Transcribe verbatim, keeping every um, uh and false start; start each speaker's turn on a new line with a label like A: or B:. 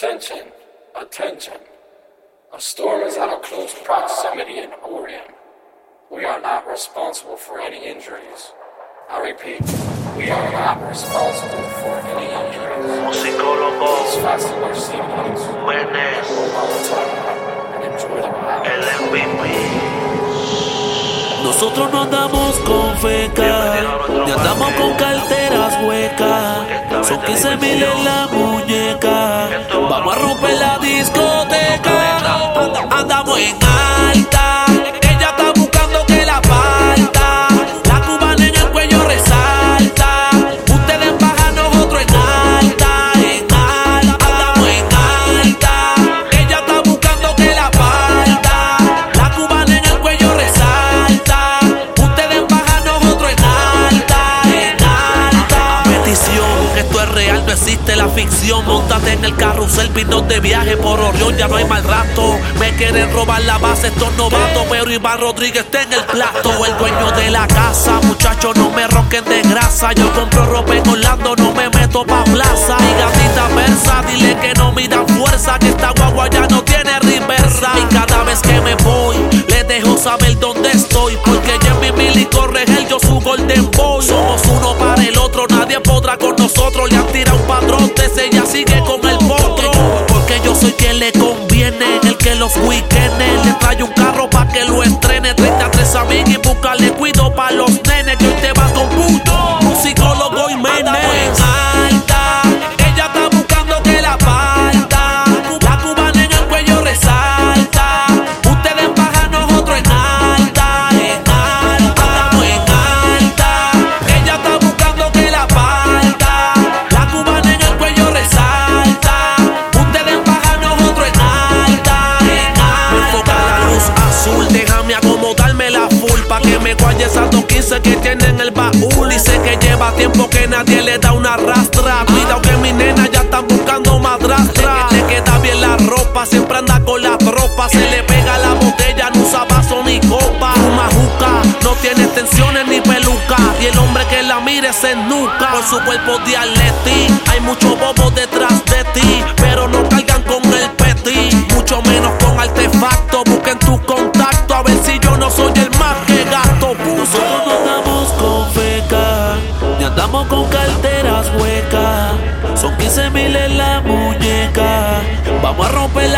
A: Attention, attention. A storm is out of close proximity in Orion. We are not responsible for any injuries. I repeat, we are not responsible for any injuries.
B: Musicólogo
A: Please fasten your seatbelts.
B: Menes,
A: And enjoy the ride.
B: el M V P.
C: Nosotros no andamos con feca, ni andamos con carteras huecas. Son quince mil en la muñeca. Vamos a romper la discoteca. Andamos en alta. Ella está buscando que la parta. La cubana en el cuello resalta. Ustedes bajan, nosotros en alta. En alta. Andamos en alta. Ella está buscando que la parta. La cubana en el cuello resalta. Ustedes bajan, nosotros en alta. En alta. Petición, esto es real, no existe la ficción. Móntate en el carrusel, pinos de viaje por Orión, ya no hay mal rato. Me quieren robar la base estos novatos, pero Iván Rodríguez está en el plato. El dueño de la casa, muchachos, no me ronquen de grasa. Yo compro ropa en Orlando, no me meto pa' plaza. Y gatita persa, dile que no miran fuerza, que esta guagua ya no tiene reversa. Y cada vez que me voy, les dejo saber dónde estoy, porque Jimmy Milly corre el, yo su Golden Boy. Somos uno para el otro, nadie podrá con nosotros. Le han tirado un patrón, ella sigue con el potro. Porque yo soy quien le conviene, el que los weekends le trae un carro pa' que lo estrene. treinta y tres amigos y buscarle cuido pa' los nenes, que hoy te vas con puto, musicólogo y menes. En alta, ella está buscando que la parta. La cubana en el cuello resalta. Ustedes bajan, nosotros en alta. En alta, andamos en alta. Ella está buscando que la parta. La cubana en el cuello resalta. Ustedes bajan, nosotros en alta. En alta. Enfoca la luz azul, déjame acomodarme la full, pa' que me guaye esas dos quince que tiene en el baúl. Y sé que lleva tiempo que nadie le da una rastra. Cuidado que mis nenas ya están buscando madrastra. Le queda bien la ropa, siempre anda con la tropa. Se le pega la botella, no usa vaso ni copa. Fuma juca, no tiene extensiones ni peluca. Y el hombre que la mire se nuca. Por su cuerpo de atleti, hay muchos bobos detrás de ti, pero no cargan con el petit, mucho menos con artefacto. Busquen tu contacto a ver si yo no soy el más que gasto. Nosotros no andamos con feca, ni andamos con carteras huecas. Son quince mil en la muñeca. Vamos a romper